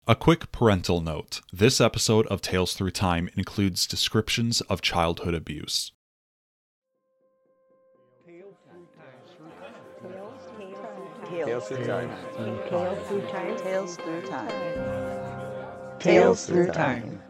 A quick parental note. This episode of Tales Through Time includes descriptions of childhood abuse. Tales Through Time. Tales Through Time. Tales Through Time. Tales Through Time.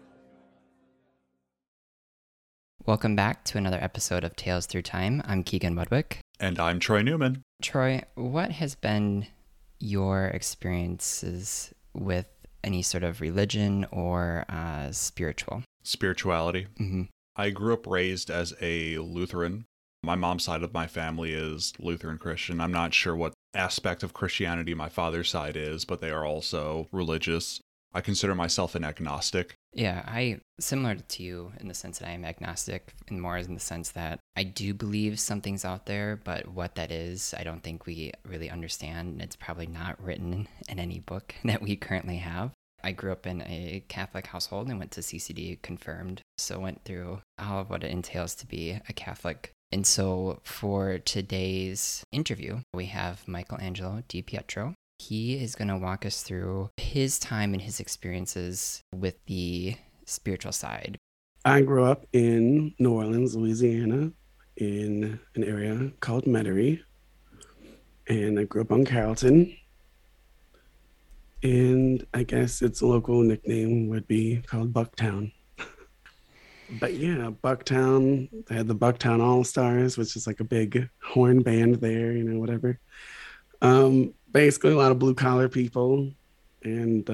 Welcome back to another episode of Tales Through Time. I'm Keegan Mudwick. And I'm Troy Newman. Troy, what has been your experiences with any sort of religion or spiritual? Spirituality. Mm-hmm. I grew up raised as a Lutheran. My mom's side of my family is Lutheran Christian. I'm not sure what aspect of Christianity my father's side is, but they are also religious. I consider myself an agnostic. Yeah, similar to you in the sense that I am agnostic, and more in the sense that I do believe something's out there, but what that is, I don't think we really understand. It's probably not written in any book that we currently have. I grew up in a Catholic household and went to CCD confirmed, so went through all of what it entails to be a Catholic. And so for today's interview, we have Michelangelo Di Pietro. He is going to walk us through his time and his experiences with the spiritual side. I grew up in New Orleans, Louisiana, in an area called Metairie. And I grew up on Carrollton. And I guess its local nickname would be called Bucktown. But yeah, Bucktown, they had the Bucktown All-Stars, which is like a big horn band there, whatever. Basically a lot of blue collar people, and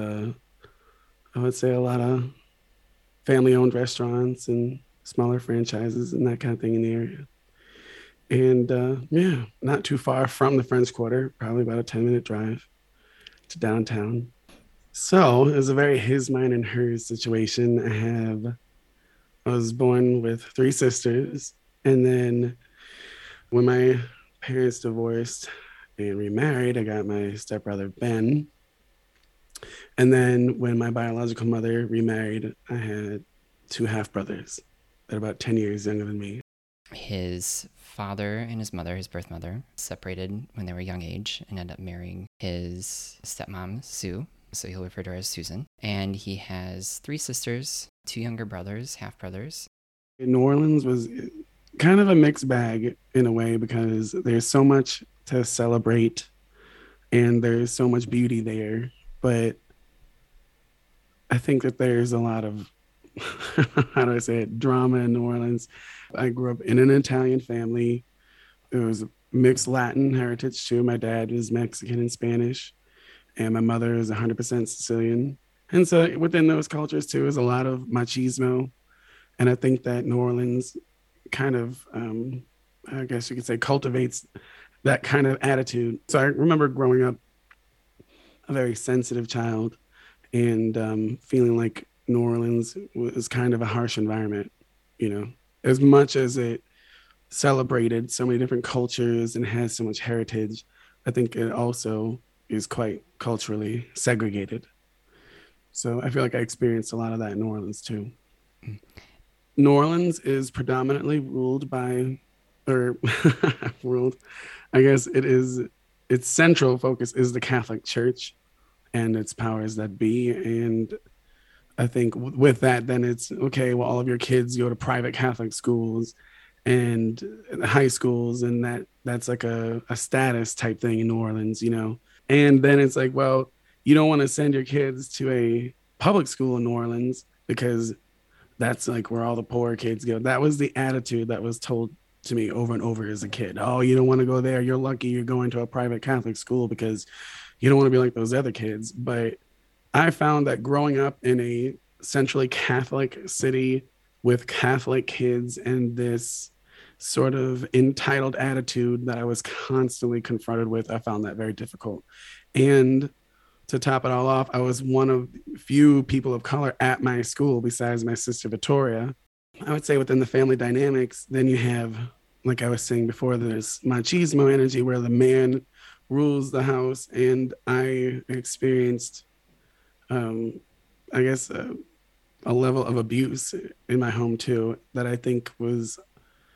I would say a lot of family owned restaurants and smaller franchises and that kind of thing in the area. And yeah, not too far from the French Quarter, probably about a 10-minute drive to downtown. So it was a very his, mine, and hers situation. I was born with 3 sisters, and then when my parents divorced and remarried, I got my stepbrother Ben. And then when my biological mother remarried, I had 2 half-brothers that are about 10 years younger than me. His father and his mother, his birth mother, separated when they were a young age and ended up marrying his stepmom, Sue. So he'll refer to her as Susan. And he has 3 sisters, 2 younger brothers, half-brothers. New Orleans was kind of a mixed bag in a way because there's so much to celebrate and there's so much beauty there. But I think that there's a lot of, how do I say it, drama in New Orleans. I grew up in an Italian family. It was mixed Latin heritage too. My dad was Mexican and Spanish, and my mother is 100% Sicilian. And so within those cultures too is a lot of machismo. And I think that New Orleans kind of, I guess you could say, cultivates that kind of attitude. So I remember growing up a very sensitive child and feeling like New Orleans was kind of a harsh environment, as much as it celebrated so many different cultures and has so much heritage. I think it also is quite culturally segregated. So I feel like I experienced a lot of that in New Orleans too. Mm. New Orleans is predominantly ruled by, I guess its central focus is the Catholic Church and its powers that be. And I think with that, then it's, okay, well, all of your kids go to private Catholic schools and high schools, and that's like a status type thing in New Orleans, And then it's like, well, you don't want to send your kids to a public school in New Orleans because that's like where all the poor kids go. That was the attitude that was told to me over and over as a kid. Oh, you don't want to go there. You're lucky you're going to a private Catholic school because you don't want to be like those other kids. But I found that growing up in a centrally Catholic city with Catholic kids and this sort of entitled attitude that I was constantly confronted with, I found that very difficult. And to top it all off, I was one of few people of color at my school besides my sister Victoria. I would say within the family dynamics, then you have, like I was saying before, there's machismo energy where the man rules the house. And I experienced, I guess, a level of abuse in my home too, that I think was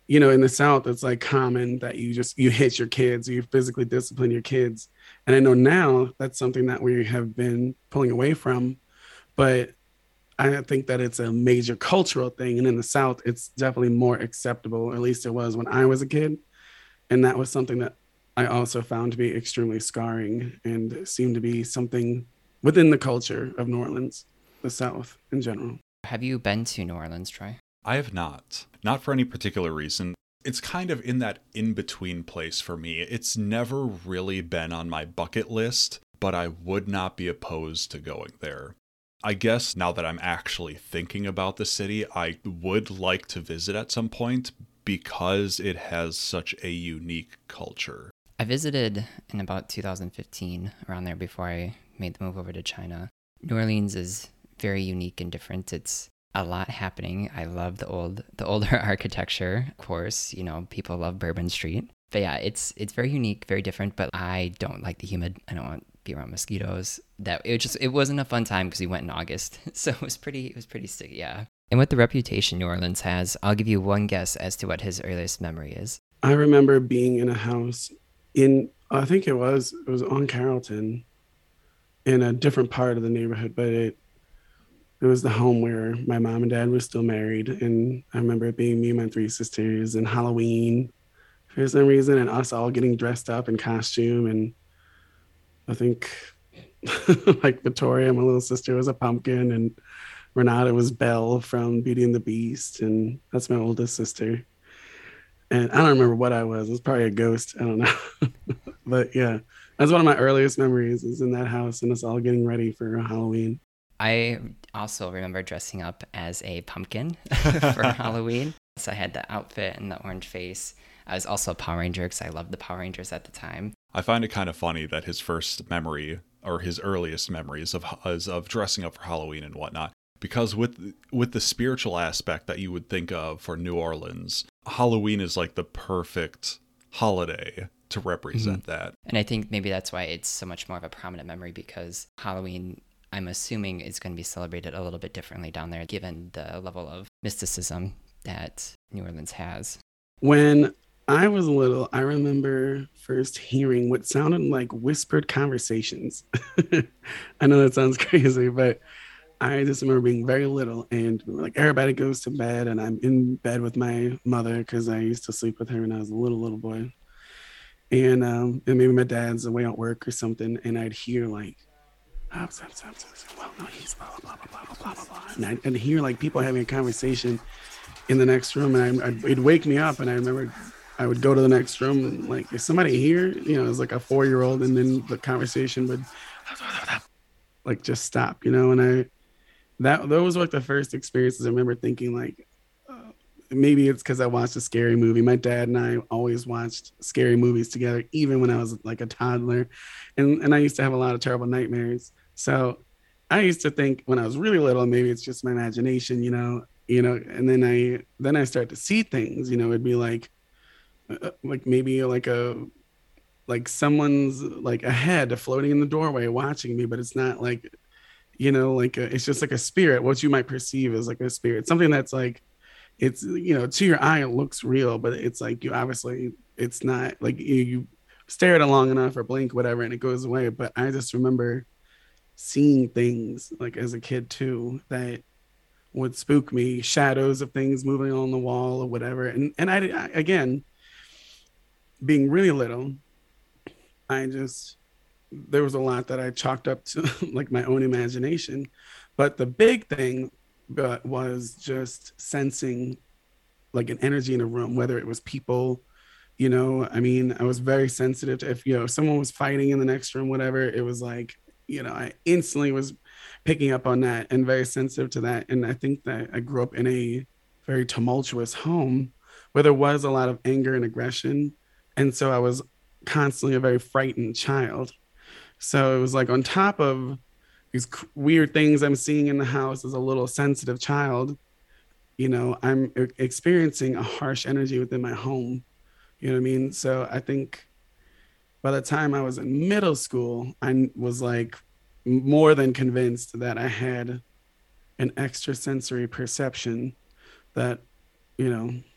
you know, in the South, it's like common that you hit your kids, you physically discipline your kids. And I know now that's something that we have been pulling away from, but I think that it's a major cultural thing. And in the South, it's definitely more acceptable, or at least it was when I was a kid. And that was something that I also found to be extremely scarring and seemed to be something within the culture of New Orleans, the South in general. Have you been to New Orleans, Troy? I have not. Not for any particular reason. It's kind of in that in-between place for me. It's never really been on my bucket list, but I would not be opposed to going there. I guess now that I'm actually thinking about the city, I would like to visit at some point because it has such a unique culture. I visited in about 2015, around there, before I made the move over to China. New Orleans is very unique and different. It's a lot happening. I love the older architecture, of course. You know, people love Bourbon Street. But yeah, it's very unique, very different, but I don't like the humid. I don't want to be around mosquitoes. It wasn't a fun time because we went in August. So it was pretty sticky, yeah. And with the reputation New Orleans has, I'll give you one guess as to what his earliest memory is. I remember being in a house I think it was on Carrollton, in a different part of the neighborhood, but it was the home where my mom and dad were still married. And I remember it being me and my 3 sisters and Halloween for some reason, and us all getting dressed up in costume. And I think like Victoria, my little sister, was a pumpkin, and Renata was Belle from Beauty and the Beast, and that's my oldest sister. And I don't remember what I was. It was probably a ghost. I don't know. But yeah, that's one of my earliest memories, is in that house and us all getting ready for Halloween. I also remember dressing up as a pumpkin for Halloween. So I had the outfit and the orange face. I was also a Power Ranger because I loved the Power Rangers at the time. I find it kind of funny that his first memory, or his earliest memories of dressing up for Halloween and whatnot, because with the spiritual aspect that you would think of for New Orleans, Halloween is like the perfect holiday to represent that. And I think maybe that's why it's so much more of a prominent memory, because Halloween, I'm assuming, is going to be celebrated a little bit differently down there, given the level of mysticism that New Orleans has. When I was little, I remember first hearing what sounded like whispered conversations. I know that sounds crazy, but I just remember being very little, and like everybody goes to bed, and I'm in bed with my mother because I used to sleep with her when I was a little boy. And maybe my dad's away at work or something, and I'd hear like, well, no, he's blah, blah, blah, blah, blah, blah, blah. And I'd hear like people having a conversation in the next room, and it'd wake me up. And I remember I would go to the next room and like, is somebody here? You know, it was like a 4-year-old, and then the conversation would like just stop, you know. And those were like the first experiences I remember thinking like, maybe it's because I watched a scary movie. My dad and I always watched scary movies together, even when I was like a toddler. And I used to have a lot of terrible nightmares. So I used to think when I was really little, maybe it's just my imagination, you know, and then I start to see things, you know. It'd be like maybe like someone's like a head floating in the doorway watching me, but it's not like, you know, like it's just like a spirit. What you might perceive as like a spirit, something that's like, it's, you know, to your eye, it looks real, but it's like, you obviously, it's not like you stare at it long enough or blink, whatever, and it goes away. But I just remember seeing things like as a kid too, that would spook me, shadows of things moving on the wall or whatever. And I again, being really little, there was a lot that I chalked up to like my own imagination. But the big thing was just sensing like an energy in a room, whether it was people, you know. I mean, I was very sensitive to if someone was fighting in the next room, whatever, it was like, you know, I instantly was picking up on that and very sensitive to that. And I think that I grew up in a very tumultuous home where there was a lot of anger and aggression. And so I was constantly a very frightened child. So it was like, on top of these weird things I'm seeing in the house as a little sensitive child, you know, I'm experiencing a harsh energy within my home. You know what I mean? So I think by the time I was in middle school, I was like more than convinced that I had an extrasensory perception that, you know,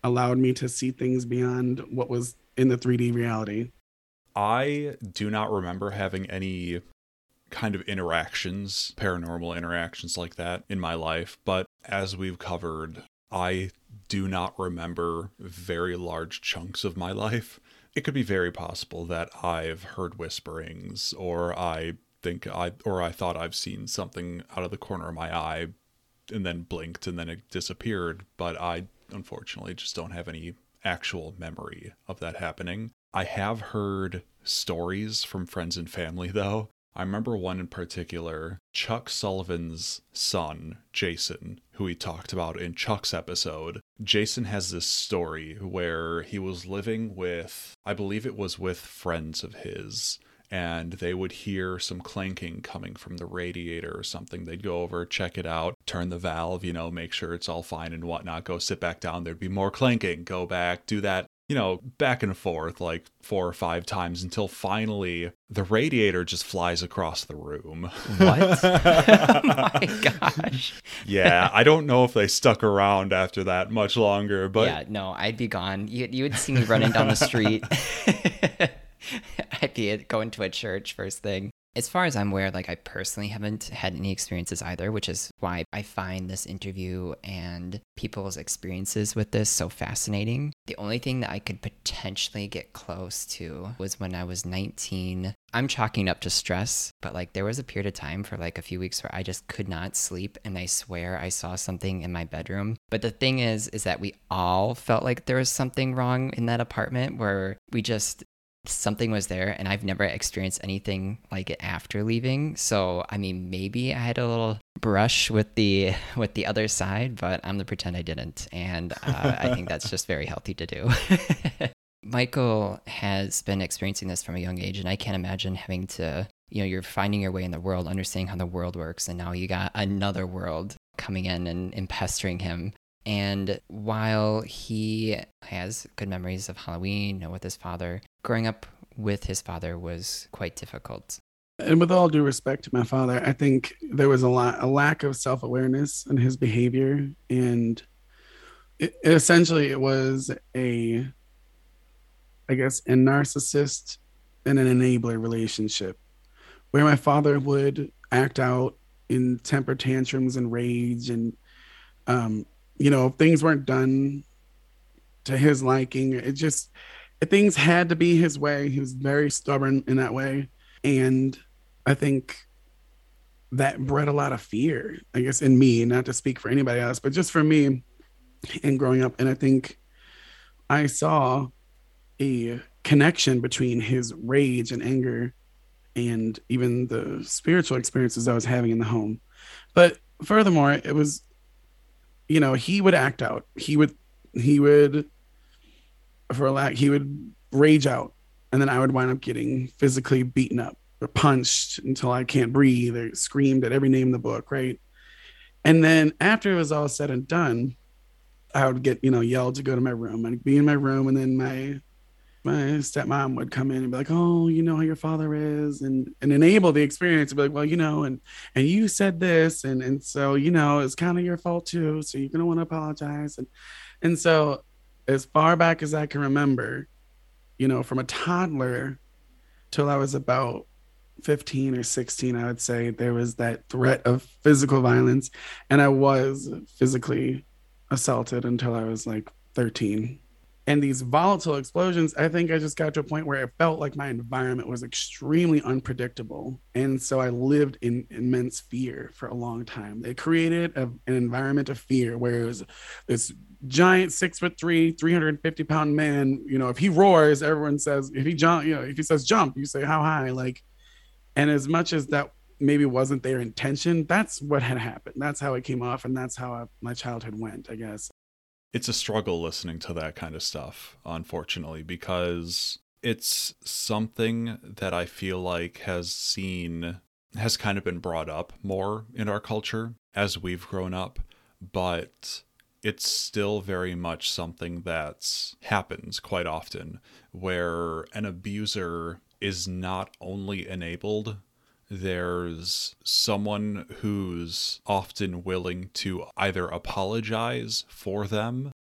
allowed me to see things beyond what was in the 3D reality. I do not remember having any kind of interactions, paranormal interactions like that in my life, but as we've covered, I do not remember very large chunks of my life. It could be very possible that I've heard whisperings, or I thought I've seen something out of the corner of my eye and then blinked and then it disappeared, but I unfortunately just don't have any actual memory of that happening. I have heard stories from friends and family though. I remember one in particular, Chuck Sullivan's son, Jason, who he talked about in Chuck's episode. Jason has this story where he was living with, I believe it was with friends of his, and they would hear some clanking coming from the radiator or something. They'd go over, check it out, turn the valve, make sure it's all fine and whatnot, go sit back down. There'd be more clanking, go back, do that, back and forth like 4 or 5 times until finally the radiator just flies across the room. What? Oh my gosh. Yeah, I don't know if they stuck around after that much longer, but yeah, no, I'd be gone. You would see me running down the street. I'd be going to a church first thing. As far as I'm aware, I personally haven't had any experiences either, which is why I find this interview and people's experiences with this so fascinating. The only thing that I could potentially get close to was when I was 19. I'm chalking up to stress, but there was a period of time for a few weeks where I just could not sleep, and I swear I saw something in my bedroom. But the thing is that we all felt like there was something wrong in that apartment where something was there, and I've never experienced anything like it after leaving. So, maybe I had a little brush with the other side, but I'm gonna pretend I didn't. And I think that's just very healthy to do. Michael has been experiencing this from a young age, and I can't imagine having to, you're finding your way in the world, understanding how the world works, and now you got another world coming in and pestering him. And while he has good memories of Halloween with his father, growing up with his father was quite difficult. And with all due respect to my father, I think there was a lack of self-awareness in his behavior. And essentially it was a narcissist and an enabler relationship where my father would act out in temper tantrums and rage, and if things weren't done to his liking, things had to be his way. He was very stubborn in that way. And I think that bred a lot of fear, in me, not to speak for anybody else, but just for me in growing up. And I think I saw a connection between his rage and anger and even the spiritual experiences I was having in the home. But furthermore, it was, he would act out. He would rage out, and then I would wind up getting physically beaten up or punched until I can't breathe, or screamed at every name in the book, right? And then after it was all said and done, I would get, yelled to go to my room. I'd be in my room, and then my stepmom would come in and be like, oh, you know how your father is, and enable the experience to be like, well, and you said this, and so, it's kind of your fault too, so you're going to want to apologize. And so as far back as I can remember, from a toddler till I was about 15 or 16, I would say there was that threat of physical violence, and I was physically assaulted until I was 13. And these volatile explosions, I think I just got to a point where it felt like my environment was extremely unpredictable. And so I lived in immense fear for a long time. They created an environment of fear where it was this giant 6'3", 350-pound man. If he roars, everyone says, if he says jump, you say how high, and as much as that maybe wasn't their intention, that's what had happened. That's how it came off. And that's how my childhood went, I guess. It's a struggle listening to that kind of stuff, unfortunately, because it's something that I feel like has kind of been brought up more in our culture as we've grown up, but it's still very much something that happens quite often, where an abuser is not only enabled, there's someone who's often willing to either apologize for them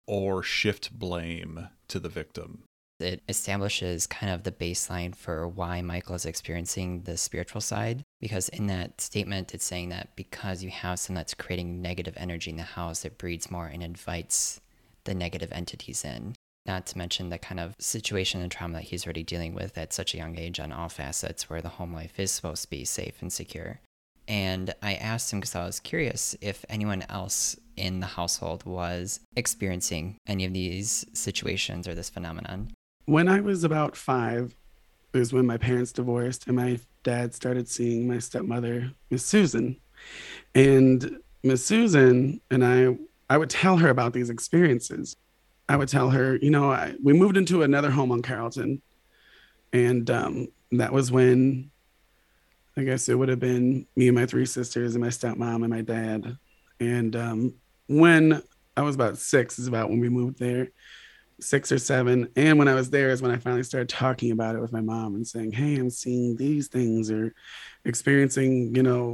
or shift blame to the victim. It establishes kind of the baseline for why Michael is experiencing the spiritual side, because in that statement, it's saying that because you have someone that's creating negative energy in the house, it breeds more and invites the negative entities in. Not to mention the kind of situation and trauma that he's already dealing with at such a young age on all facets, where the home life is supposed to be safe and secure. And I asked him, because I was curious if anyone else in the household was experiencing any of these situations or this phenomenon. When I was about 5, it was when my parents divorced and my dad started seeing my stepmother, Miss Susan. And Miss Susan and I would tell her about these experiences. I would tell her, we moved into another home on Carrollton. And that was when, I guess it would have been me and my 3 sisters and my stepmom and my dad. And when I was about 6 is about when we moved there. 6 or 7. And when I was there is when I finally started talking about it with my mom and saying, hey, I'm seeing these things, or experiencing,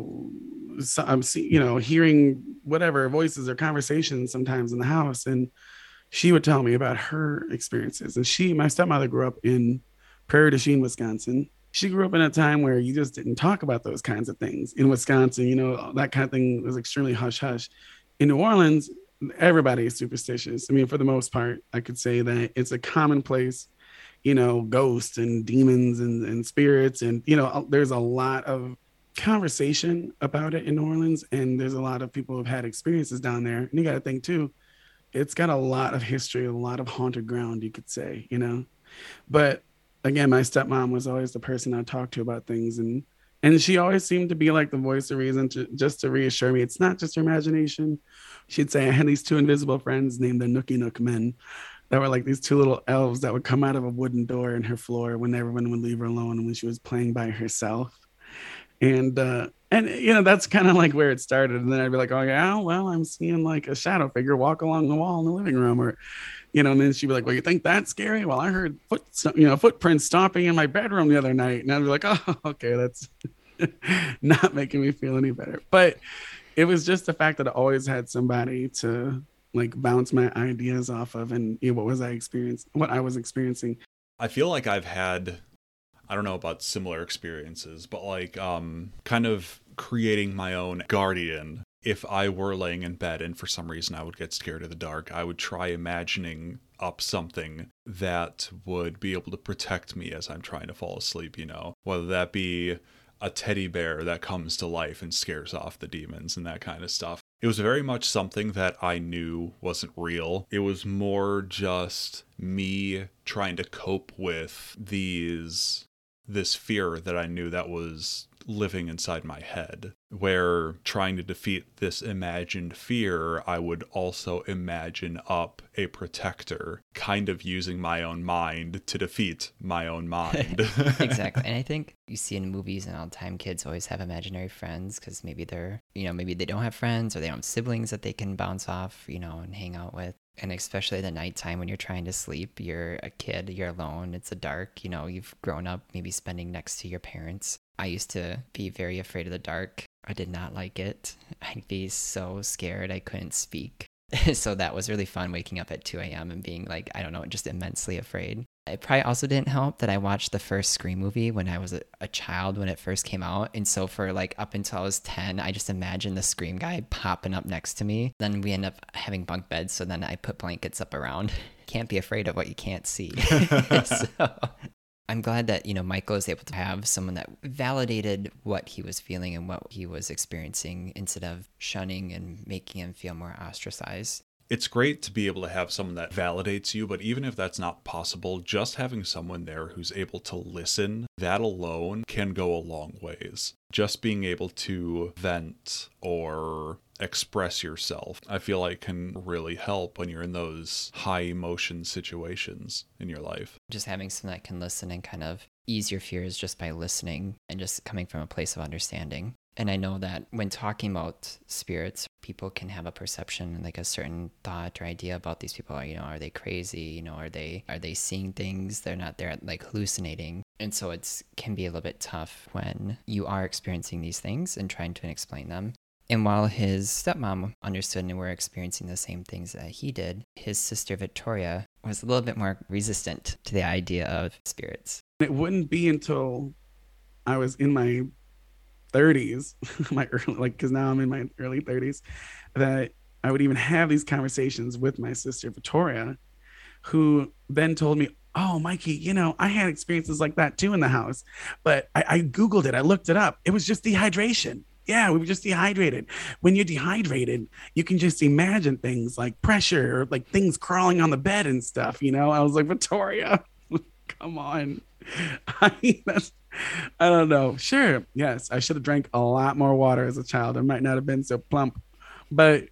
I'm hearing whatever voices or conversations sometimes in the house. And she would tell me about her experiences. And my stepmother grew up in Prairie du Chien, Wisconsin. She grew up in a time where you just didn't talk about those kinds of things. In Wisconsin, that kind of thing was extremely hush hush. In New Orleans, everybody is superstitious. I mean, for the most part, I could say that it's a commonplace, ghosts and demons and spirits. And, there's a lot of conversation about it in New Orleans. And there's a lot of people who've had experiences down there. And you got to think too, it's got a lot of history, a lot of haunted ground, you could say, But again, my stepmom was always the person I talked to about things. And she always seemed to be like the voice of reason, to reassure me. It's not just your imagination. She'd say I had these 2 invisible friends named the Nookie Nook Men that were like these 2 little elves that would come out of a wooden door in her floor when everyone would leave her alone when she was playing by herself. And that's kind of like where it started. And then I'd be like, oh yeah, well, I'm seeing like a shadow figure walk along the wall in the living room, or and then she'd be like, well, you think that's scary? Well, I heard footprints stomping in my bedroom the other night. And I'd be like, oh, okay, that's not making me feel any better. But it was just the fact that I always had somebody to like bounce my ideas off of, and what I was experiencing. I feel like I've had, I don't know about similar experiences, but like kind of creating my own guardian. If I were laying in bed and for some reason I would get scared of the dark, I would try imagining up something that would be able to protect me as I'm trying to fall asleep, whether that be a teddy bear that comes to life and scares off the demons and that kind of stuff. It was very much something that I knew wasn't real. It was more just me trying to cope with this fear that I knew that was living inside my head, where trying to defeat this imagined fear, I would also imagine up a protector, kind of using my own mind to defeat my own mind. Exactly. And I think you see in movies and all the time, kids always have imaginary friends because maybe maybe they don't have friends or they don't have siblings that they can bounce off, and hang out with. And especially at the nighttime when you're trying to sleep, you're a kid, you're alone, it's a dark, you've grown up maybe spending next to your parents. I used to be very afraid of the dark. I did not like it. I'd be so scared I couldn't speak. So that was really fun, waking up at 2 a.m. and being like, I don't know, just immensely afraid. It probably also didn't help that I watched the first Scream movie when I was a child when it first came out. And so for like up until I was 10, I just imagined the Scream guy popping up next to me. Then we end up having bunk beds. So then I put blankets up around. Can't be afraid of what you can't see. So I'm glad that, Michael is able to have someone that validated what he was feeling and what he was experiencing instead of shunning and making him feel more ostracized. It's great to be able to have someone that validates you, but even if that's not possible, just having someone there who's able to listen, that alone can go a long ways. Just being able to vent or express yourself, I feel like can really help when you're in those high emotion situations in your life. Just having someone that can listen and kind of ease your fears just by listening and just coming from a place of understanding. And I know that when talking about spirits, people can have a perception, like a certain thought or idea about these people. Are they crazy? Are they seeing things? They're like hallucinating. And so it can be a little bit tough when you are experiencing these things and trying to explain them. And while his stepmom understood and were experiencing the same things that he did, his sister Victoria was a little bit more resistant to the idea of spirits. It wouldn't be until I was in my 30s, because now I'm in my early 30s, that I would even have these conversations with my sister Victoria, who then told me, oh, Mikey, I had experiences like that too in the house, but I Googled it. I looked it up. It was just dehydration. Yeah, we were just dehydrated. When you're dehydrated, you can just imagine things like pressure or like things crawling on the bed and stuff. I was like, Victoria, come on. I don't know. Sure. Yes, I should have drank a lot more water as a child. I might not have been so plump, but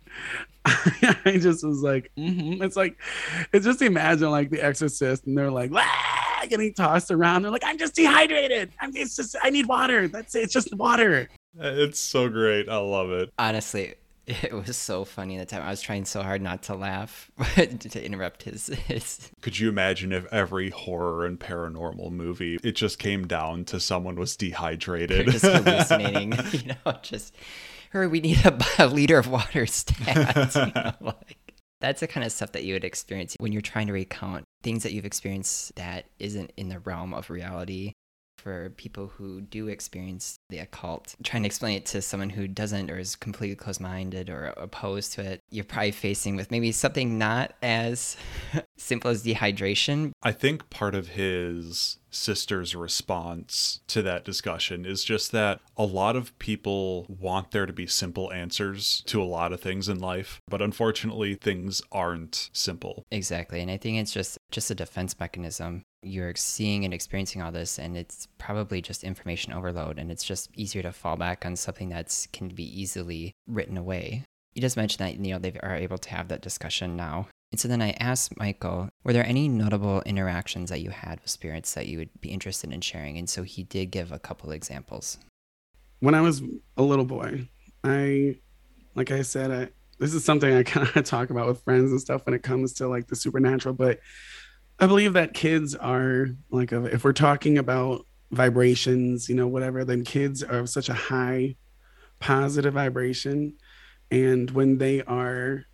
I just was like, It's like, it's just imagine like The Exorcist, and they're like, getting tossed around. They're like, I'm just dehydrated. I need water. That's it. It's just water. It's so great. I love it. Honestly, it was so funny at the time. I was trying so hard not to laugh, but to interrupt his. Could you imagine if every horror and paranormal movie, it just came down to someone was dehydrated? They're just hallucinating, just, hurry, we need a liter of water stat. That's the kind of stuff that you would experience when you're trying to recount things that you've experienced that isn't in the realm of reality. For people who do experience the occult, trying to explain it to someone who doesn't or is completely closed-minded or opposed to it, you're probably facing with maybe something not as simple as dehydration. I think part of his sister's response to that discussion is just that a lot of people want there to be simple answers to a lot of things in life, but unfortunately things aren't simple. Exactly, and I think it's just a defense mechanism. You're seeing and experiencing all this, and it's probably just information overload, and it's just easier to fall back on something that can be easily written away. You just mentioned that, they are able to have that discussion now. And so then I asked Michael, were there any notable interactions that you had with spirits that you would be interested in sharing? And so he did give a couple examples. When I was a little boy, like I said, this is something I kind of talk about with friends and stuff when it comes to like the supernatural, but I believe that kids are like, if we're talking about vibrations, whatever, then kids are of such a high positive vibration. And when they are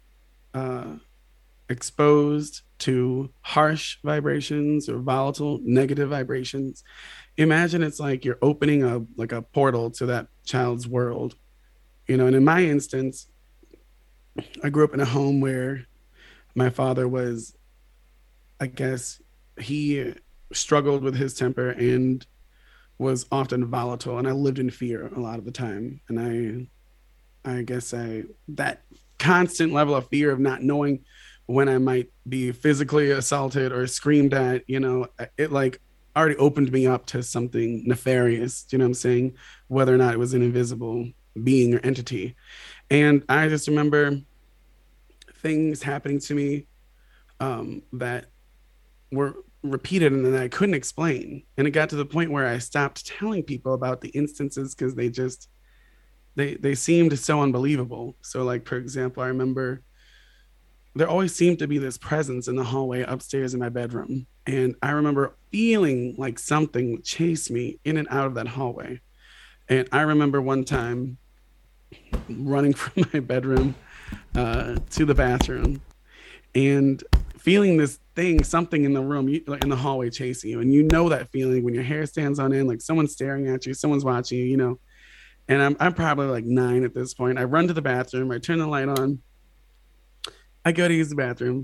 exposed to harsh vibrations or volatile negative vibrations, imagine it's like you're opening a portal to that child's world. And in my instance, I grew up in a home where my father was, I guess, he struggled with his temper and was often volatile, and I lived in fear a lot of the time. And I guess that constant level of fear of not knowing when I might be physically assaulted or screamed at, it like already opened me up to something nefarious, what I'm saying? Whether or not it was an invisible being or entity. And I just remember things happening to me that were repeated and that I couldn't explain. And it got to the point where I stopped telling people about the instances because they seemed so unbelievable. So like, for example, I remember there always seemed to be this presence in the hallway upstairs in my bedroom. And I remember feeling like something chased me in and out of that hallway. And I remember one time running from my bedroom to the bathroom and feeling this thing, something in the room, in the hallway chasing you. And that feeling when your hair stands on end, like someone's staring at you, someone's watching you, And I'm probably like 9 at this point. I run to the bathroom, I turn the light on, I go to use the bathroom.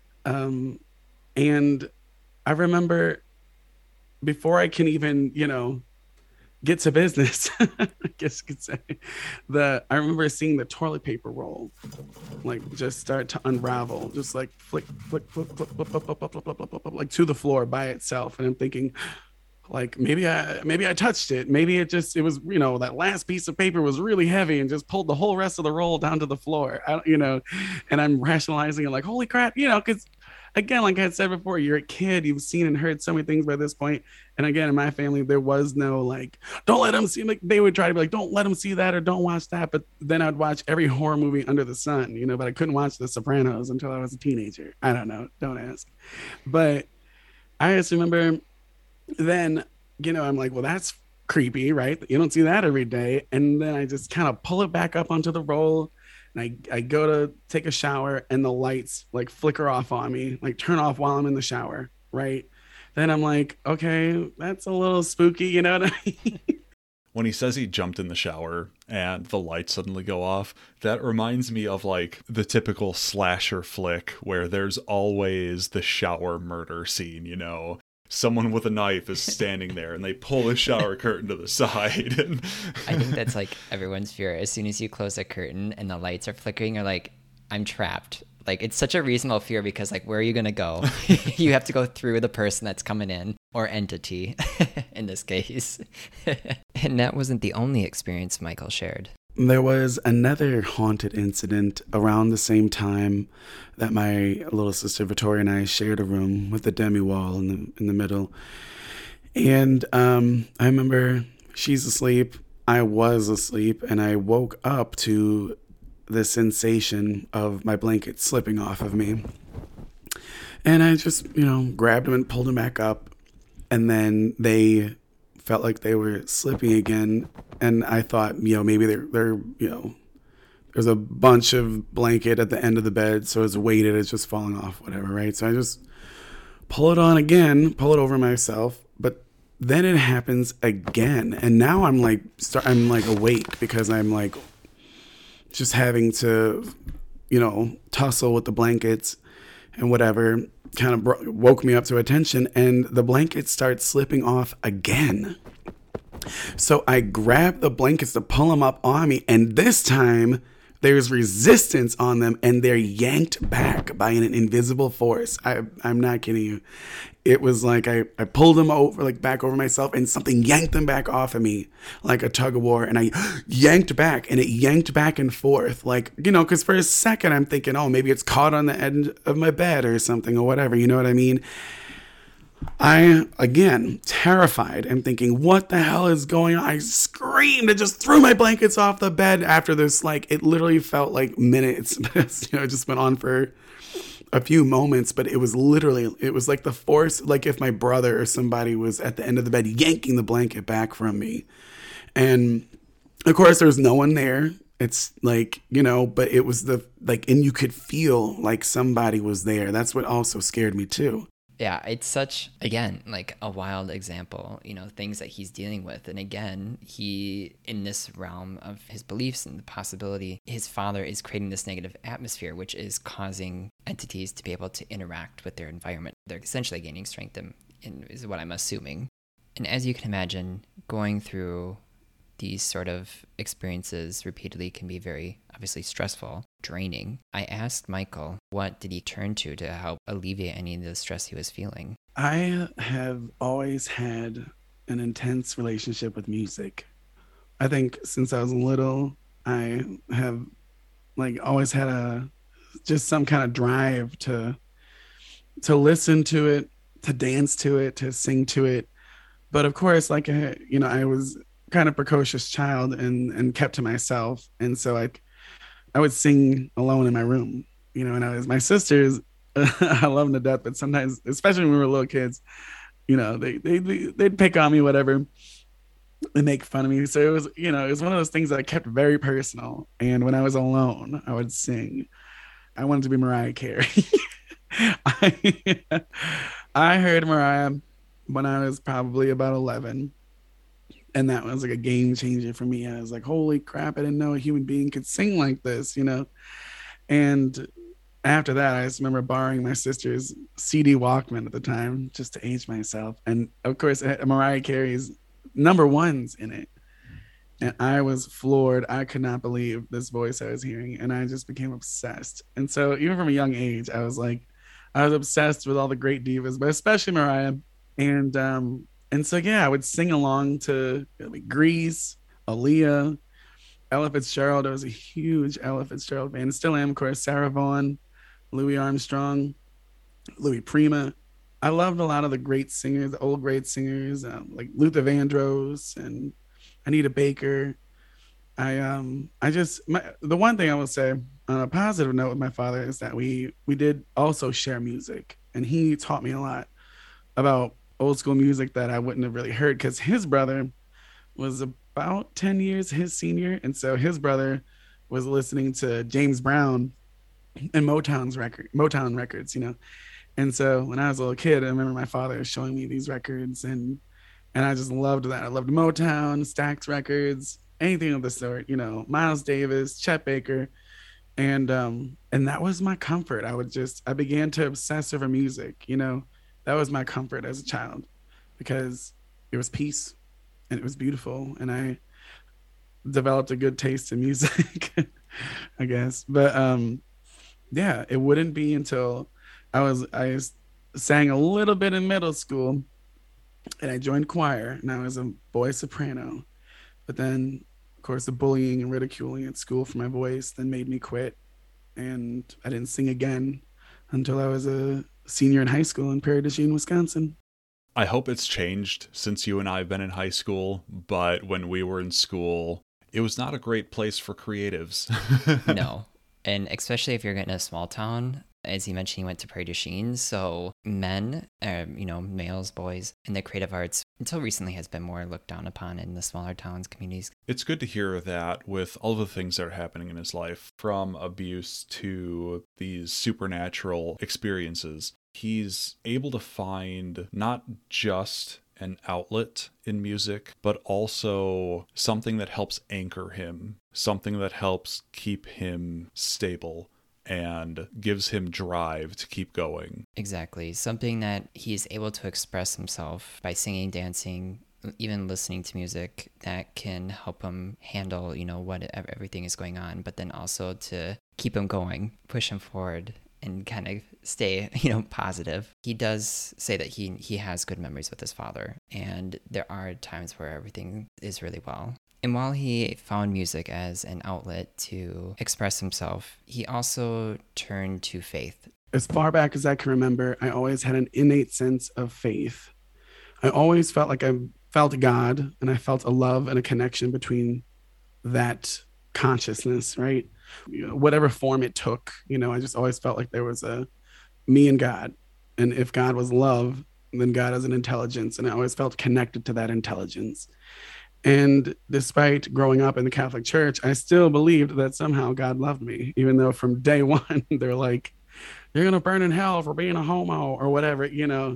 And I remember before I can even, get to business, I guess you could say, I remember seeing the toilet paper roll, like just start to unravel, just like flick, flick, flick, flick, flick, flick, flick, flick, flick, flick, flick, like to the floor by itself. And I'm thinking, like, maybe I touched it. Maybe it was, that last piece of paper was really heavy and just pulled the whole rest of the roll down to the floor, and I'm rationalizing it like, holy crap, because again, like I had said before, you're a kid, you've seen and heard so many things by this point. And again, in my family, there was no like, don't let them see, like they would try to be like, don't let them see that or don't watch that. But then I'd watch every horror movie under the sun, but I couldn't watch The Sopranos until I was a teenager. I don't know, don't ask. But I just remember then, I'm like, well, that's creepy, right? You don't see that every day. And then I just kind of pull it back up onto the roll. And I go to take a shower and the lights like flicker off on me, like turn off while I'm in the shower, right? Then I'm like, okay, that's a little spooky, you know what I mean? When he says he jumped in the shower and the lights suddenly go off, that reminds me of like the typical slasher flick where there's always the shower murder scene, you know? Someone with a knife is standing there and they pull the shower curtain to the side. And I think that's like everyone's fear. As soon as you close a curtain and the lights are flickering, you're like, I'm trapped. Like, it's such a reasonable fear because, like, where are you going to go? You have to go through the person that's coming in, or entity in this case. And that wasn't the only experience Michael shared. There was another haunted incident around the same time that my little sister Victoria and I shared a room with a demi wall in the middle. And I remember she's asleep, I was asleep, and I woke up to the sensation of my blanket slipping off of me. And I just, grabbed them and pulled them back up. And then they felt like they were slipping again. And I thought, maybe they're there's a bunch of blanket at the end of the bed. So it's weighted, it's just falling off, whatever, right? So I just pull it on again, pull it over myself. But then it happens again. And now I'm like awake because I'm like, just having to, tussle with the blankets and whatever kind of woke me up to attention, and the blankets start slipping off again. So I grab the blankets to pull them up on me, and this time there's resistance on them and they're yanked back by an invisible force. I'm not kidding you. It was like I pulled them over, like back over myself, and something yanked them back off of me like a tug of war. And I yanked back, and it yanked back and forth, like, because for a second I'm thinking, oh, maybe it's caught on the end of my bed or something or whatever. You know what I mean? I, again, terrified and thinking, what the hell is going on? I screamed and just threw my blankets off the bed after this. Like, it literally felt like minutes. It just went on for a few moments, but it was like the force, like if my brother or somebody was at the end of the bed yanking the blanket back from me. And of course there was no one there. It's like, but it was and you could feel like somebody was there. That's what also scared me too. Yeah, it's such, again, like a wild example, things that he's dealing with. And again, he, in this realm of his beliefs and the possibility, his father is creating this negative atmosphere, which is causing entities to be able to interact with their environment. They're essentially gaining strength, is what I'm assuming. And as you can imagine, going through these sort of experiences repeatedly can be very obviously stressful, draining. I asked Michael, what did he turn to help alleviate any of the stress he was feeling? I have always had an intense relationship with music. I think since I was little, I have always had just some kind of drive to listen to it, to dance to it, to sing to it. But of course, I was kind of precocious child and kept to myself, and so I would sing alone in my room, and my sisters I love them to death, but sometimes, especially when we were little kids, they'd pick on me, whatever, and make fun of me. So it was one of those things that I kept very personal. And when I was alone, I would sing. I wanted to be Mariah Carey. I heard Mariah when I was probably about 11. And that was like a game changer for me. I was like, holy crap, I didn't know a human being could sing like this, And after that, I just remember borrowing my sister's CD Walkman at the time, just to age myself. And of course, Mariah Carey's number one's in it. And I was floored. I could not believe this voice I was hearing. And I just became obsessed. And so even from a young age, I was obsessed with all the great divas, but especially Mariah. And so, yeah, I would sing along to Grease, Aaliyah, Ella Fitzgerald. I was a huge Ella Fitzgerald fan. Still am, of course. Sarah Vaughan, Louis Armstrong, Louis Prima. I loved a lot of the great singers, the old great singers, like Luther Vandross and Anita Baker. The one thing I will say on a positive note with my father is that we did also share music, and he taught me a lot about old school music that I wouldn't have really heard, because his brother was about 10 years his senior. And so his brother was listening to James Brown and Motown records, you know. And so when I was a little kid, I remember my father showing me these records, and I just loved that. I loved Motown, Stax Records, anything of the sort, you know, Miles Davis, Chet Baker. And that was my comfort. I began to obsess over music, you know. That was my comfort as a child because it was peace and it was beautiful, and I developed a good taste in music, I guess. But yeah, it wouldn't be until I sang a little bit in middle school, and I joined choir, and I was a boy soprano. But then, of course, the bullying and ridiculing at school for my voice then made me quit, and I didn't sing again until I was a senior in high school in Prairie du Chien, Wisconsin. I hope it's changed since you and I have been in high school, but when we were in school, it was not a great place for creatives. No. And especially if you're in a small town, as you mentioned, you went to Prairie du Chien. So men, males, boys in the creative arts until recently has been more looked down upon in the smaller towns, communities. It's good to hear that with all the things that are happening in his life, from abuse to these supernatural experiences, he's able to find not just an outlet in music, but also something that helps anchor him, something that helps keep him stable and gives him drive to keep going. Exactly. Something that he's able to express himself by singing, dancing, even listening to music that can help him handle, what everything is going on, but then also to keep him going, push him forward, and kind of stay, positive. He does say that he has good memories with his father, and there are times where everything is really well. And while he found music as an outlet to express himself, he also turned to faith. As far back as I can remember, I always had an innate sense of faith. I always felt like I felt God, and I felt a love and a connection between that consciousness, right? Whatever form it took, I just always felt like there was a me and God. And if God was love, then God is an intelligence. And I always felt connected to that intelligence. And despite growing up in the Catholic Church, I still believed that somehow God loved me, even though from day one, they're like, you're going to burn in hell for being a homo or whatever, And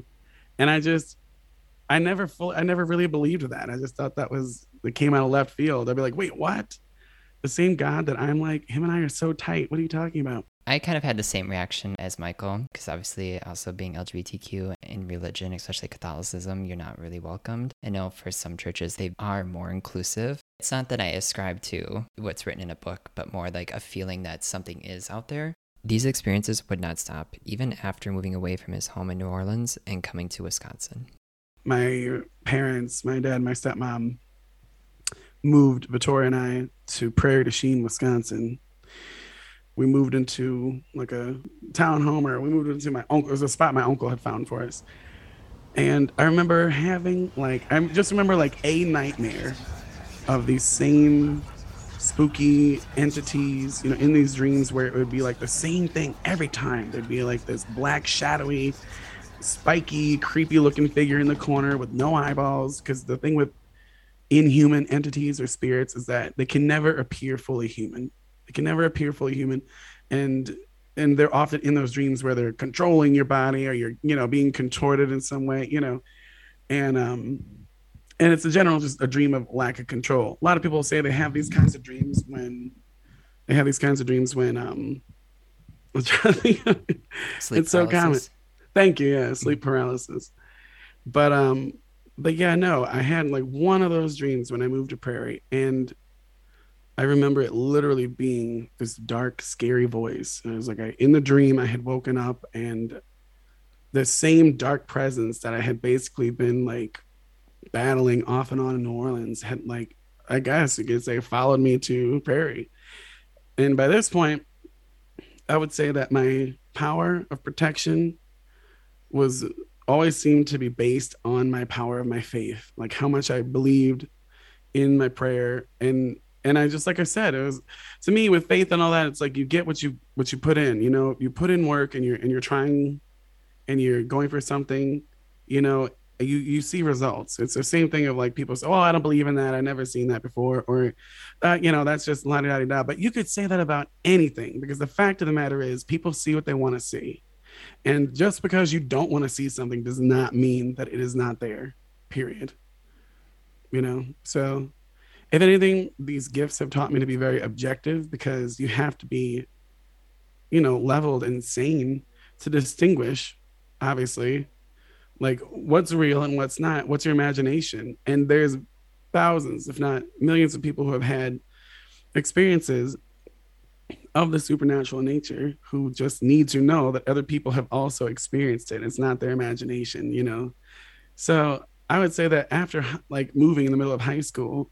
I never really believed that. I just thought that came out of left field. I'd be like, wait, what? The same God that I'm like, him and I are so tight. What are you talking about? I kind of had the same reaction as Michael, because obviously also being LGBTQ in religion, especially Catholicism, you're not really welcomed. I know for some churches, they are more inclusive. It's not that I ascribe to what's written in a book, but more like a feeling that something is out there. These experiences would not stop, even after moving away from his home in New Orleans and coming to Wisconsin. My parents, my dad, my stepmom, moved Victoria and I to Prairie du Chien, Wisconsin. We moved into like a townhome, or we moved into it was a spot my uncle had found for us. And I remember having a nightmare of these same spooky entities, in these dreams where it would be like the same thing every time. There'd be like this black, shadowy, spiky, creepy looking figure in the corner with no eyeballs. Because the thing with inhuman entities or spirits is that they can never appear fully human. And they're often in those dreams where they're controlling your body, or you're being contorted in some way, and it's just a dream of lack of control. A lot of people say they have these kinds of dreams when it's so common. Thank you. Yeah, sleep paralysis. But yeah, no, I had like one of those dreams when I moved to Prairie, and I remember it literally being this dark, scary voice. And it was like in the dream, I had woken up, and the same dark presence that I had basically been like battling off and on in New Orleans had, like, I guess you could say, followed me to Prairie. And by this point, I would say that my power of protection was always seemed to be based on my power of my faith, like how much I believed in my prayer. And I just, like I said, it was, to me, with faith and all that, it's like you get what you put in. You put in work, and you're trying, and you're going for something, you see results. It's the same thing of like people say, "Oh, I don't believe in that. I never seen that before," or that's just la da da da. But you could say that about anything because the fact of the matter is, people see what they want to see, and just because you don't want to see something does not mean that it is not there. Period. So if anything, these gifts have taught me to be very objective because you have to be, leveled and sane to distinguish, obviously, like what's real and what's not. What's your imagination? And there's thousands, if not millions, of people who have had experiences of the supernatural nature who just need to know that other people have also experienced it. It's not their imagination. So I would say that after like moving in the middle of high school,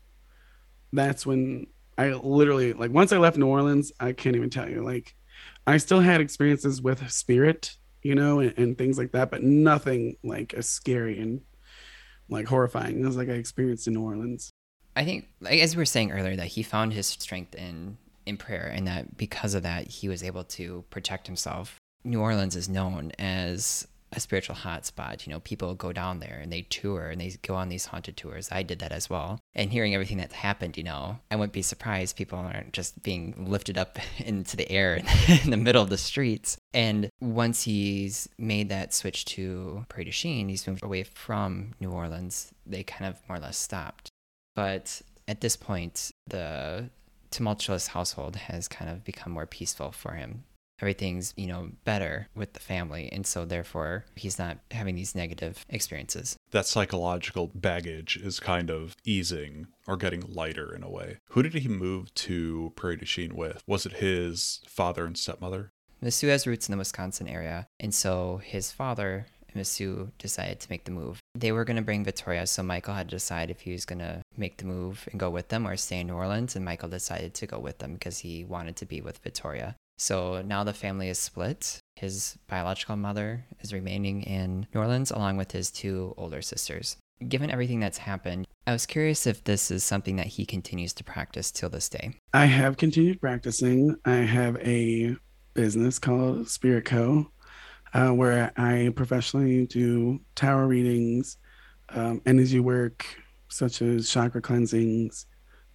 that's when I literally, like, once I left New Orleans, I can't even tell you, like, I still had experiences with spirit, and things like that, but nothing like as scary and like horrifying as like I experienced in New Orleans. I think, like, as we were saying earlier, that he found his strength in prayer, and that because of that, he was able to protect himself. New Orleans is known as a spiritual hotspot. People go down there and they tour and they go on these haunted tours. I did that as well. And hearing everything that happened, I wouldn't be surprised people aren't just being lifted up into the air in the middle of the streets. And once he's made that switch to Prairie du Chien, he's moved away from New Orleans, they kind of more or less stopped. But at this point, the tumultuous household has kind of become more peaceful for him. Everything's, better with the family. And so therefore, he's not having these negative experiences. That psychological baggage is kind of easing or getting lighter in a way. Who did he move to Prairie du Chien with? Was it his father and stepmother? Mizzou has roots in the Wisconsin area. And so his father and Mizzou decided to make the move. They were going to bring Victoria, so Michael had to decide if he was going to make the move and go with them or stay in New Orleans. And Michael decided to go with them because he wanted to be with Victoria. So now the family is split. His biological mother is remaining in New Orleans along with his two older sisters. Given everything that's happened, I was curious if this is something that he continues to practice till this day. I have continued practicing. I have a business called Spirit Co., where I professionally do tarot readings, energy work, such as chakra cleansings.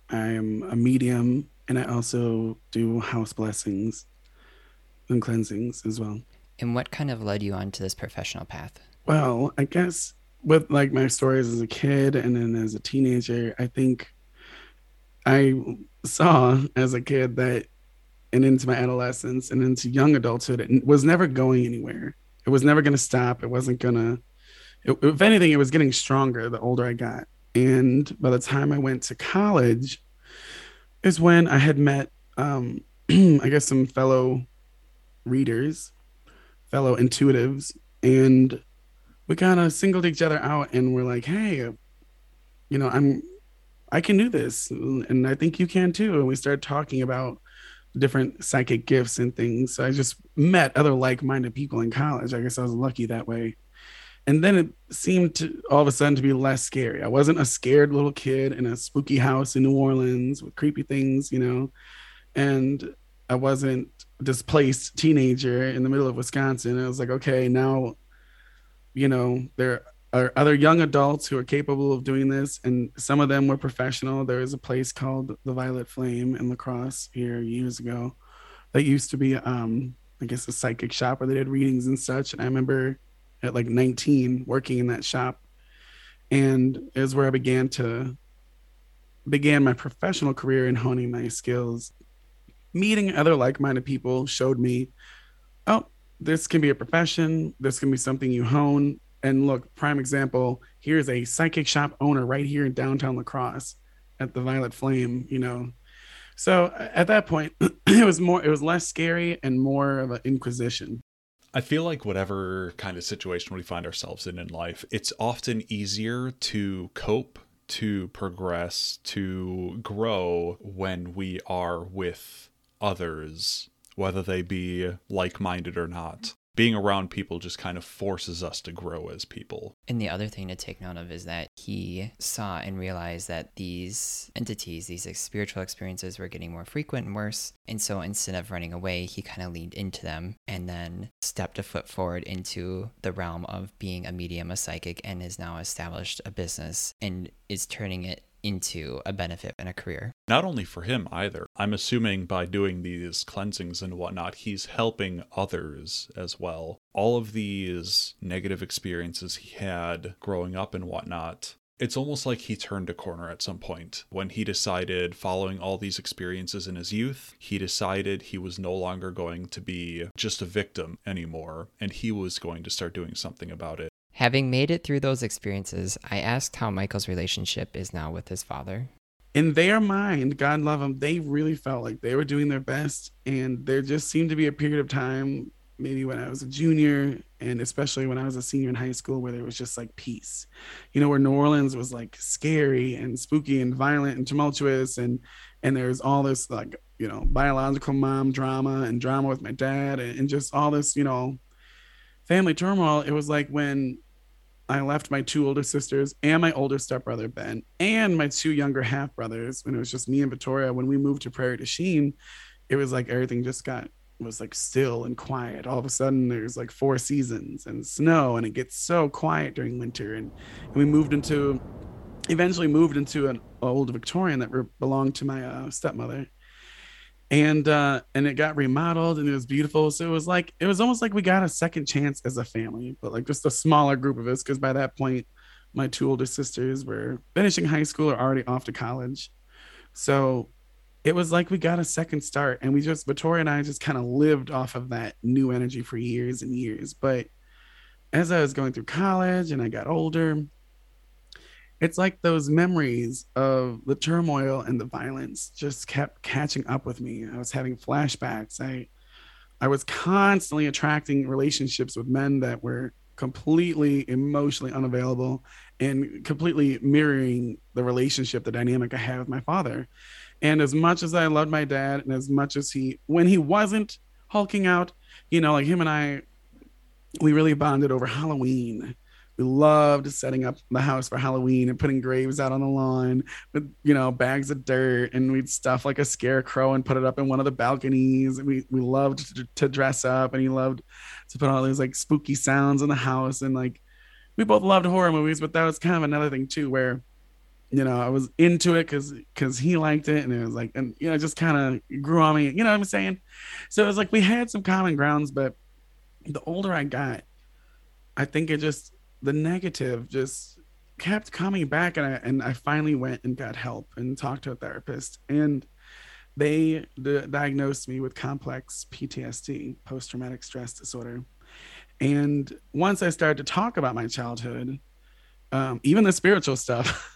I'm a medium, and I also do house blessings and cleansings as well. And what kind of led you on to this professional path? Well, I guess with like my stories as a kid and then as a teenager, I think I saw as a kid that, and into my adolescence and into young adulthood, it was never going anywhere. It was never going to stop. It wasn't going to, if anything, it was getting stronger the older I got. And by the time I went to college is when I had met, I guess, some fellow readers, fellow intuitives, and we kind of singled each other out and we're like, hey, I can do this, and I think you can too. And we started talking about different psychic gifts and things. So I just met other like-minded people in college. I guess I was lucky that way. And then it seemed to all of a sudden to be less scary. I wasn't a scared little kid in a spooky house in New Orleans with creepy things, and I wasn't a displaced teenager in the middle of Wisconsin. I was like, okay, now, there are other young adults who are capable of doing this, and some of them were professional. There is a place called the Violet Flame in La Crosse here years ago that used to be, I guess, a psychic shop where they did readings and such. And I remember at like 19 working in that shop, and it was where I began my professional career in honing my skills. Meeting other like-minded people showed me, oh, this can be a profession. This can be something you hone. And look, prime example, here's a psychic shop owner right here in downtown La Crosse at the Violet Flame, So at that point, it was less scary and more of an inquisition. I feel like whatever kind of situation we find ourselves in life, it's often easier to cope, to progress, to grow when we are with others, whether they be like-minded or not. being around people just kind of forces us to grow as people. And the other thing to take note of is that he saw and realized that these entities, these spiritual experiences were getting more frequent and worse. And so instead of running away, he kind of leaned into them and then stepped a foot forward into the realm of being a medium, a psychic, and has now established a business and is turning it into a benefit and a career. Not only for him either. I'm assuming by doing these cleansings and whatnot, he's helping others as well. All of these negative experiences he had growing up and whatnot, it's almost like he turned a corner at some point. When he decided, following all these experiences in his youth, he decided he was no longer going to be just a victim anymore, and he was going to start doing something about it. Having made it through those experiences, I asked how Michael's relationship is now with his father. In their mind, God love them, they really felt like they were doing their best. And there just seemed to be a period of time, maybe when I was a junior, and especially when I was a senior in high school, where there was just like peace. You know, where New Orleans was like scary and spooky and violent and tumultuous. And there's all this like, you know, biological mom drama and drama with my dad and just all this, you know, family turmoil. It was like when I left my 2 older sisters and my older stepbrother, Ben, and my 2 younger half brothers, when it was just me and Victoria. When we moved to Prairie du Chien, it was like everything just was like still and quiet. All of a sudden there's like 4 seasons and snow, and it gets so quiet during winter. And we eventually moved into an old Victorian that belonged to my stepmother. And it got remodeled and it was beautiful. So it was almost like we got a second chance as a family, but like just a smaller group of us, because by that point my 2 older sisters were finishing high school or already off to college. So it was like we got a second start, and Victoria and I just kind of lived off of that new energy for years and years. But as I was going through college and I got older, it's like those memories of the turmoil and the violence just kept catching up with me. I was having flashbacks. I was constantly attracting relationships with men that were completely emotionally unavailable and completely mirroring the relationship, the dynamic I had with my father. And as much as I loved my dad, and as much as when he wasn't hulking out, you know, like him and I, we really bonded over Halloween. We loved setting up the house for Halloween and putting graves out on the lawn with, you know, bags of dirt, and we'd stuff like a scarecrow and put it up in one of the balconies. And we loved to dress up, and he loved to put all these like spooky sounds in the house. And like, we both loved horror movies, but that was kind of another thing too, where, you know, I was into it because he liked it, and it was like, and, you know, just kind of grew on me, you know what I'm saying? So it was like we had some common grounds, but the older I got, I think the negative just kept coming back, and I finally went and got help and talked to a therapist, and they diagnosed me with complex PTSD, post-traumatic stress disorder. And once I started to talk about my childhood, even the spiritual stuff,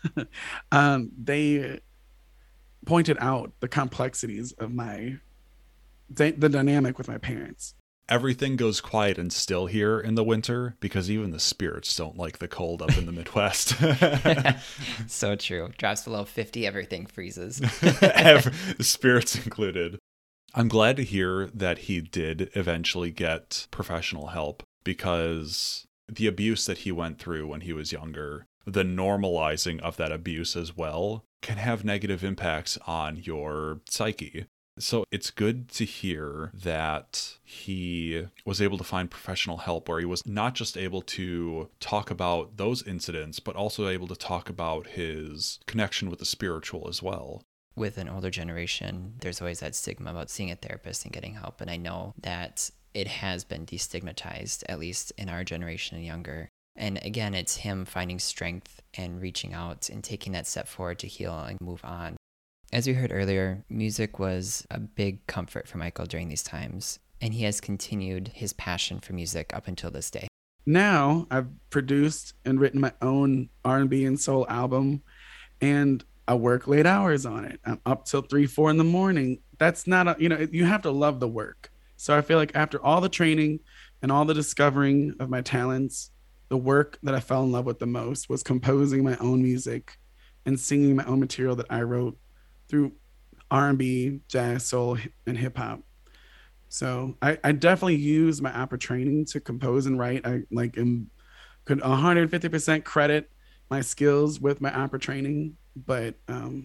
they pointed out the complexities of the dynamic with my parents. Everything goes quiet and still here in the winter because even the spirits don't like the cold up in the Midwest. So true. Drops below 50, everything freezes. Spirits included. I'm glad to hear that he did eventually get professional help, because the abuse that he went through when he was younger, the normalizing of that abuse as well, can have negative impacts on your psyche. So it's good to hear that he was able to find professional help, where he was not just able to talk about those incidents, but also able to talk about his connection with the spiritual as well. With an older generation, there's always that stigma about seeing a therapist and getting help. And I know that it has been destigmatized, at least in our generation and younger. And again, it's him finding strength and reaching out and taking that step forward to heal and move on. As we heard earlier, music was a big comfort for Michael during these times, and he has continued his passion for music up until this day. Now I've produced and written my own R&B and soul album, and I work late hours on it. I'm up till 3-4 in the morning. That's not you have to love the work. So I feel like after all the training and all the discovering of my talents, the work that I fell in love with the most was composing my own music and singing my own material that I wrote through R&B, jazz, soul, and hip hop. So I definitely use my opera training to compose and write. Could 150% credit my skills with my opera training, but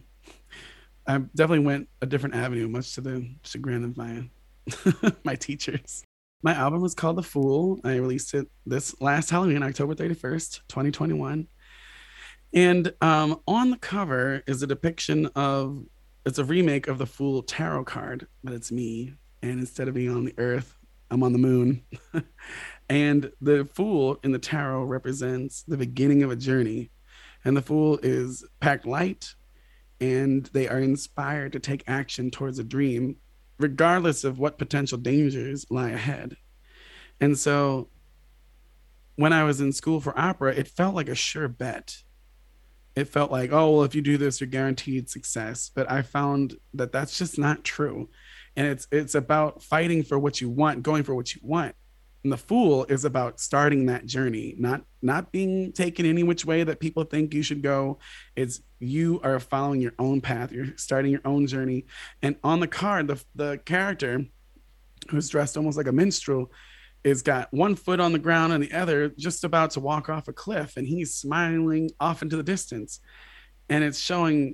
I definitely went a different avenue, much to the chagrin of my my teachers. My album was called The Fool. I released it this last Halloween, October 31st, 2021. And on the cover is a depiction of, it's a remake of the Fool tarot card, but it's me. And instead of being on the earth, I'm on the moon. And the Fool in the tarot represents the beginning of a journey. And the Fool is packed light, and they are inspired to take action towards a dream, regardless of what potential dangers lie ahead. And so when I was in school for opera, it felt like a sure bet. It felt like, oh, well, if you do this, you're guaranteed success. But I found that that's just not true. And it's about fighting for what you want, going for what you want. And the Fool is about starting that journey, not being taken any which way that people think you should go. It's you are following your own path. You're starting your own journey. And on the card, the character who's dressed almost like a minstrel is got one foot on the ground and the other just about to walk off a cliff. And he's smiling off into the distance. And it's showing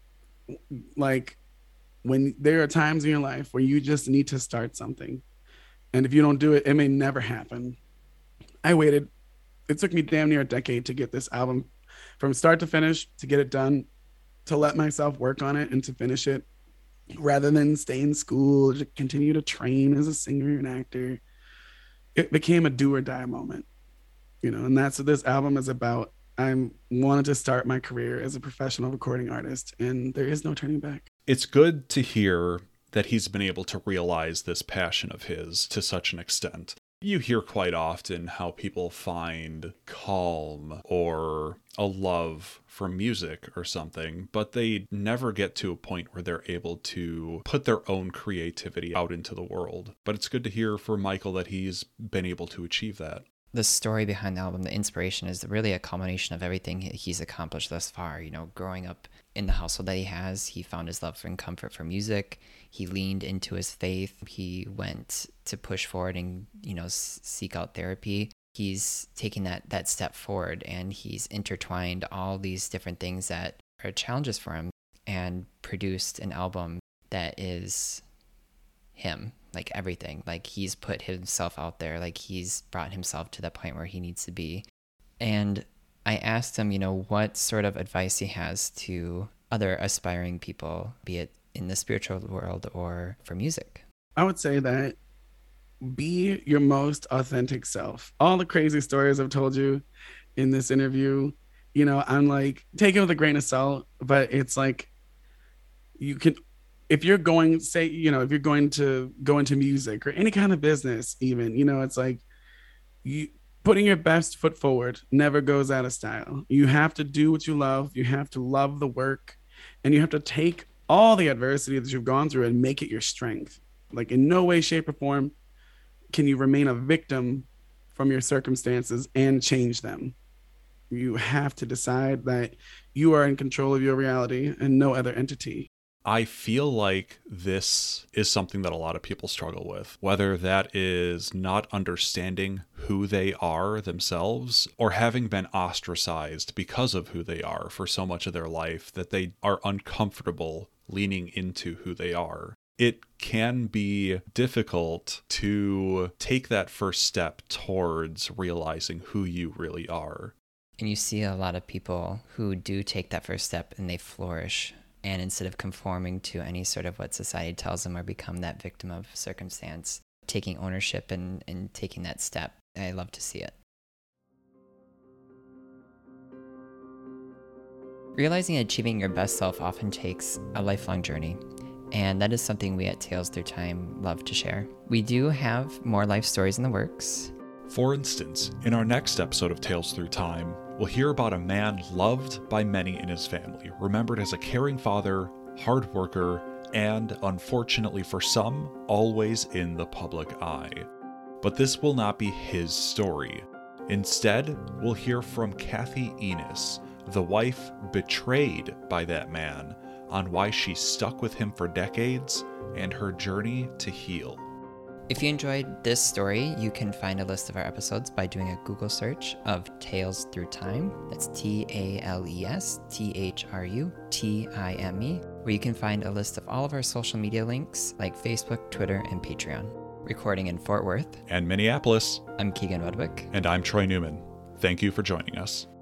like when there are times in your life where you just need to start something. And if you don't do it, it may never happen. I waited. It took me damn near a decade to get this album from start to finish, to get it done, to let myself work on it and to finish it, rather than stay in school, to continue to train as a singer and actor. It became a do or die moment, and that's what this album is about. I wanted to start my career as a professional recording artist, and there is no turning back. It's good to hear that he's been able to realize this passion of his to such an extent. You hear quite often how people find calm or a love for music or something, but they never get to a point where they're able to put their own creativity out into the world. But it's good to hear for Michael that he's been able to achieve that. The story behind the album, the inspiration, is really a culmination of everything he's accomplished thus far. Growing up in the household that he has, he found his love and comfort for music. He leaned into his faith. He went to push forward and, seek out therapy. He's taken that step forward, and he's intertwined all these different things that are challenges for him and produced an album that is him. Like everything, like he's put himself out there, like he's brought himself to the point where he needs to be. And I asked him, what sort of advice he has to other aspiring people, be it in the spiritual world or for music. I would say that be your most authentic self. All the crazy stories I've told you in this interview, I'm like, take it with a grain of salt, but it's like you can. If you're going, if you're going to go into music or any kind of business, even, it's like you putting your best foot forward never goes out of style. You have to do what you love. You have to love the work, and you have to take all the adversity that you've gone through and make it your strength. Like in no way, shape, or form can you remain a victim from your circumstances and change them. You have to decide that you are in control of your reality and no other entity. I feel like this is something that a lot of people struggle with, whether that is not understanding who they are themselves or having been ostracized because of who they are for so much of their life that they are uncomfortable leaning into who they are. It can be difficult to take that first step towards realizing who you really are. And you see a lot of people who do take that first step and they flourish. And instead of conforming to any sort of what society tells them or become that victim of circumstance, taking ownership and taking that step, I love to see it. Realizing and achieving your best self often takes a lifelong journey, and that is something we at Tales Through Time love to share. We do have more life stories in the works. For instance, in our next episode of Tales Through Time, we'll hear about a man loved by many in his family, remembered as a caring father, hard worker, and, unfortunately for some, always in the public eye. But this will not be his story. Instead, we'll hear from Kathy Enos, the wife betrayed by that man, on why she stuck with him for decades and her journey to heal. If you enjoyed this story, you can find a list of our episodes by doing a Google search of Tales Through Time. That's TALESTHRUTIME, where you can find a list of all of our social media links like Facebook, Twitter, and Patreon. Recording in Fort Worth and Minneapolis. I'm Keegan Rudwick. And I'm Troy Newman. Thank you for joining us.